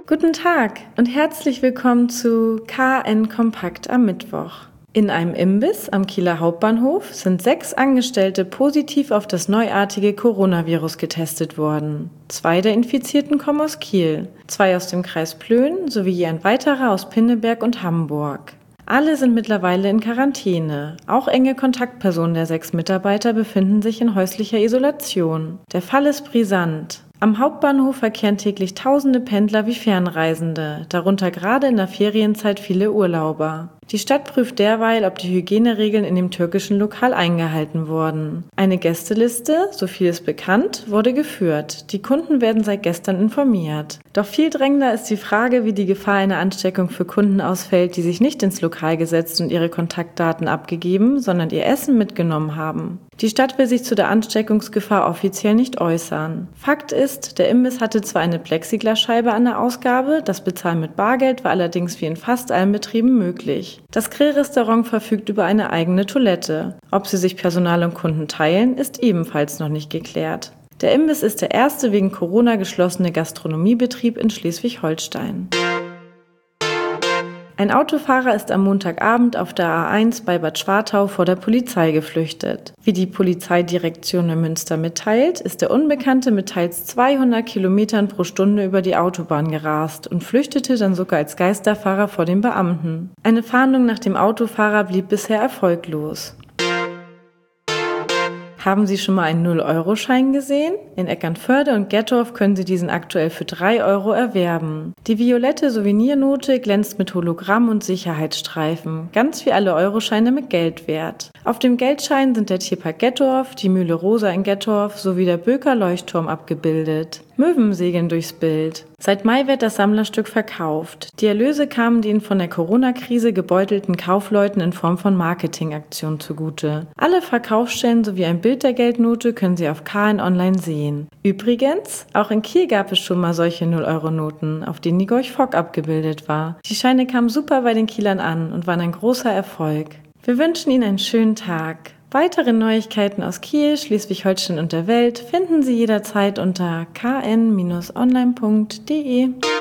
Guten Tag und herzlich willkommen zu KN Kompakt am Mittwoch. In einem Imbiss am Kieler Hauptbahnhof sind 6 Angestellte positiv auf das neuartige Coronavirus getestet worden. 2 der Infizierten kommen aus Kiel, 2 aus dem Kreis Plön sowie ein weiterer aus Pinneberg und Hamburg. Alle sind mittlerweile in Quarantäne. Auch enge Kontaktpersonen der 6 Mitarbeiter befinden sich in häuslicher Isolation. Der Fall ist brisant. Am Hauptbahnhof verkehren täglich tausende Pendler wie Fernreisende, darunter gerade in der Ferienzeit viele Urlauber. Die Stadt prüft derweil, ob die Hygieneregeln in dem türkischen Lokal eingehalten wurden. Eine Gästeliste, so viel ist bekannt, wurde geführt. Die Kunden werden seit gestern informiert. Doch viel drängender ist die Frage, wie die Gefahr einer Ansteckung für Kunden ausfällt, die sich nicht ins Lokal gesetzt und ihre Kontaktdaten abgegeben, sondern ihr Essen mitgenommen haben. Die Stadt will sich zu der Ansteckungsgefahr offiziell nicht äußern. Fakt ist, der Imbiss hatte zwar eine Plexiglasscheibe an der Ausgabe, das Bezahlen mit Bargeld war allerdings wie in fast allen Betrieben möglich. Das Grill-Restaurant verfügt über eine eigene Toilette. Ob sie sich Personal und Kunden teilen, ist ebenfalls noch nicht geklärt. Der Imbiss ist der erste wegen Corona geschlossene Gastronomiebetrieb in Schleswig-Holstein. Ein Autofahrer ist am Montagabend auf der A1 bei Bad Schwartau vor der Polizei geflüchtet. Wie die Polizeidirektion in Münster mitteilt, ist der Unbekannte mit teils 200 Kilometern pro Stunde über die Autobahn gerast und flüchtete dann sogar als Geisterfahrer vor den Beamten. Eine Fahndung nach dem Autofahrer blieb bisher erfolglos. Haben Sie schon mal einen 0-Euro-Schein gesehen? In Eckernförde und Gettorf können Sie diesen aktuell für 3 Euro erwerben. Die violette Souvenirnote glänzt mit Hologramm und Sicherheitsstreifen, ganz wie alle Euroscheine mit Geldwert. Auf dem Geldschein sind der Tierpark Gettorf, die Mühle Rosa in Gettorf sowie der Böker Leuchtturm abgebildet. Möwen segeln durchs Bild. Seit Mai wird das Sammlerstück verkauft. Die Erlöse kamen den von der Corona-Krise gebeutelten Kaufleuten in Form von Marketingaktionen zugute. Alle Verkaufsstellen sowie ein Bild der Geldnote können Sie auf KN Online sehen. Übrigens, auch in Kiel gab es schon mal solche 0-Euro-Noten, auf denen die Gorch Fock abgebildet war. Die Scheine kamen super bei den Kielern an und waren ein großer Erfolg. Wir wünschen Ihnen einen schönen Tag. Weitere Neuigkeiten aus Kiel, Schleswig-Holstein und der Welt finden Sie jederzeit unter kn-online.de.